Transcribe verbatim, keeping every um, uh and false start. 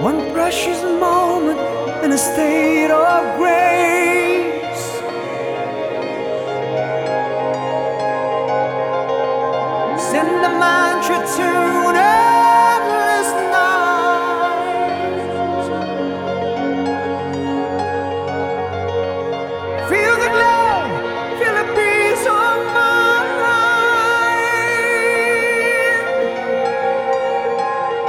One precious moment in a state of grace. Send the mantra to